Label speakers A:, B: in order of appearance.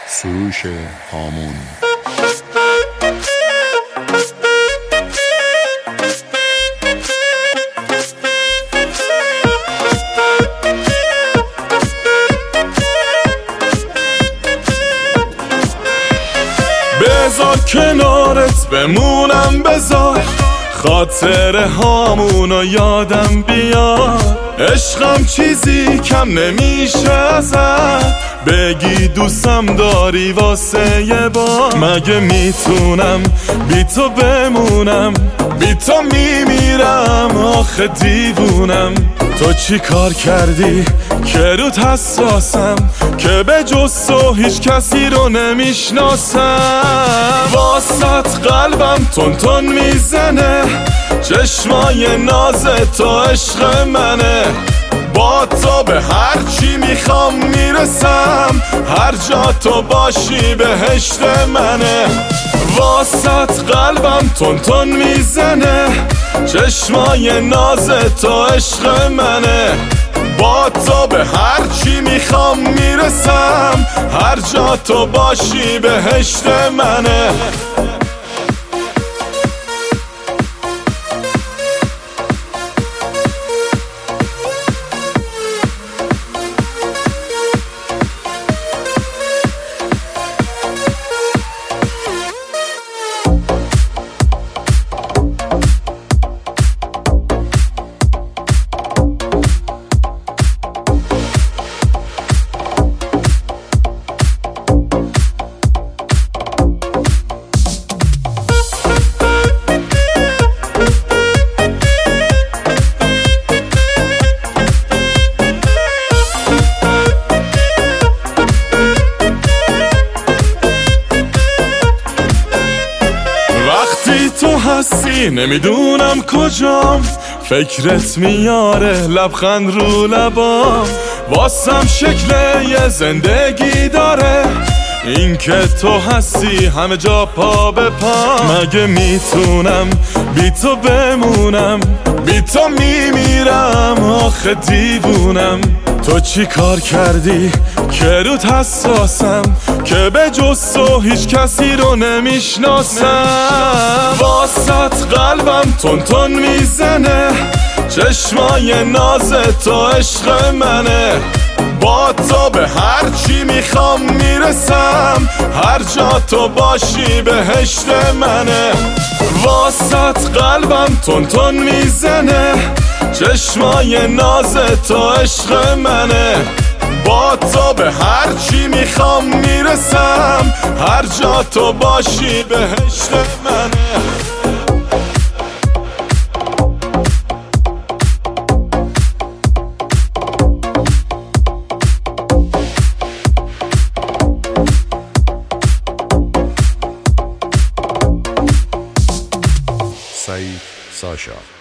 A: سروش هامون.
B: بذار کنارت بمونم، بذار خاطر هامونو یادم بیاد. عشقم چیزی کم نمیشه ازت، بگی دوستم داری واسه یه بار. مگه میتونم بی تو بمونم، بی تو میمیرم آخه دیوونم. تو چی کار کردی که روت حساسم، که به جز تو هیچ کسی رو نمیشناسم. واسط قلبم تون تون میزنه، چشمای ناز تو عشق منه. با تو به هر چی میخوام میرسم، هر جا تو باشی بهشت منه. واسط قلبم تون تون میزنه، چشمای ناز تو عشق منه. با تو به هر چی میخوام میرسم، هر جا تو باشی بهشت منه. وقتی تو هستی نمیدونم کجام، فکرت میاره لبخند رو لبام. واسم شکل یه زندگی داره، این که تو هستی همه جا پا به پا. مگه میتونم بی تو بمونم، بی تو میمیرم آخه دیوونم. تو چی کار کردی که روت حساسم، که به جز تو هیچ کسی رو نمیشناسم. واسط قلبم تون تون میزنه، چشمای ناز تو عشق منه. با تو به هر چی میخوام میرسم، هر جا تو باشی بهشت منه. واسط قلبم تون تون میزنه، چشمای ناز تو عشق منه. با تو به هر چی میخوام میرسم، هر جا تو باشی بهشت منه.
A: سعید ساشا.